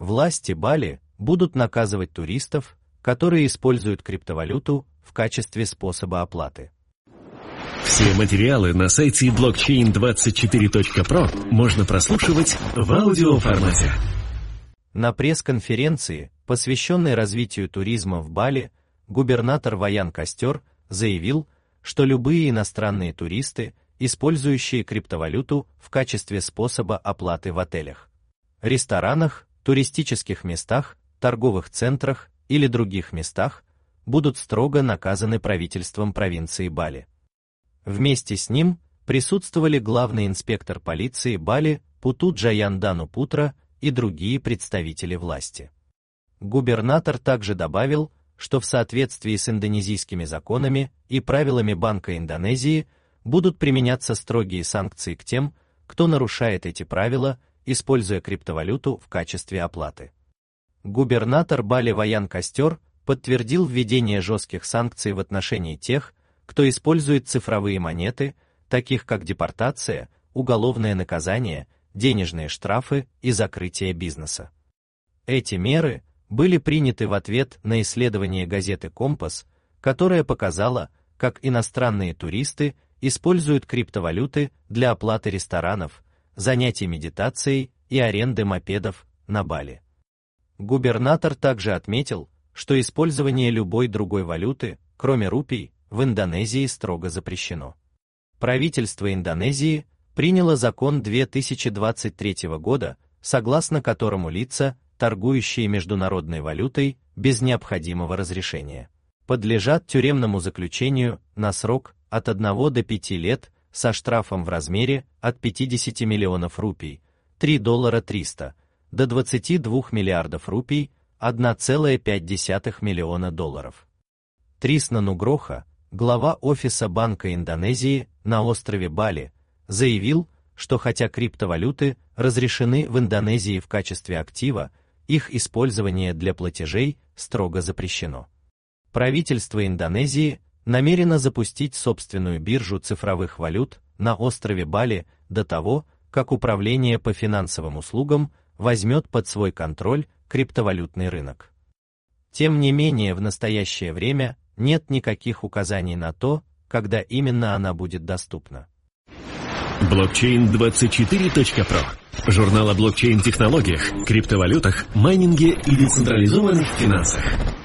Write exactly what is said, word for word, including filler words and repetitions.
Власти Бали будут наказывать туристов, которые используют криптовалюту в качестве способа оплаты. Все материалы на сайте блокчейн двадцать четыре точка про можно прослушивать в аудиоформате. На пресс-конференции, посвященной развитию туризма в Бали, губернатор Ваян Костер заявил, что любые иностранные туристы, использующие криптовалюту в качестве способа оплаты в отелях, ресторанах, туристических местах, торговых центрах или других местах, будут строго наказаны правительством провинции Бали. Вместе с ним присутствовали главный инспектор полиции Бали Путу Джаяндану Путра и другие представители власти. Губернатор также добавил, что в соответствии с индонезийскими законами и правилами Банка Индонезии будут применяться строгие санкции к тем, кто нарушает эти правила, используя криптовалюту в качестве оплаты. Губернатор Бали Ваян Костер подтвердил введение жестких санкций в отношении тех, кто использует цифровые монеты, таких как депортация, уголовное наказание, денежные штрафы и закрытие бизнеса. Эти меры были приняты в ответ на исследование газеты «Компас», которое показало, как иностранные туристы используют криптовалюты для оплаты ресторанов, занятий медитацией и аренды мопедов на Бали. Губернатор также отметил, что использование любой другой валюты, кроме рупий, в Индонезии строго запрещено. Правительство Индонезии приняло закон две тысячи двадцать третьего года, согласно которому лица, торгующие международной валютой без необходимого разрешения, подлежат тюремному заключению на срок от одного до пяти лет со штрафом в размере от пятидесяти миллионов рупий, три доллара триста, до двадцати двух миллиардов рупий, одна целая пять десятых миллиона долларов. Трисна Нугроха, глава офиса Банка Индонезии на острове Бали, заявил, что хотя криптовалюты разрешены в Индонезии в качестве актива, их использование для платежей строго запрещено. Правительство Индонезии намерено запустить собственную биржу цифровых валют на острове Бали до того, как Управление по финансовым услугам возьмет под свой контроль криптовалютный рынок. Тем не менее, в настоящее время нет никаких указаний на то, когда именно она будет доступна. блокчейн двадцать четыре точка про. Журнал о блокчейн-технологиях, криптовалютах, майнинге и децентрализованных финансах.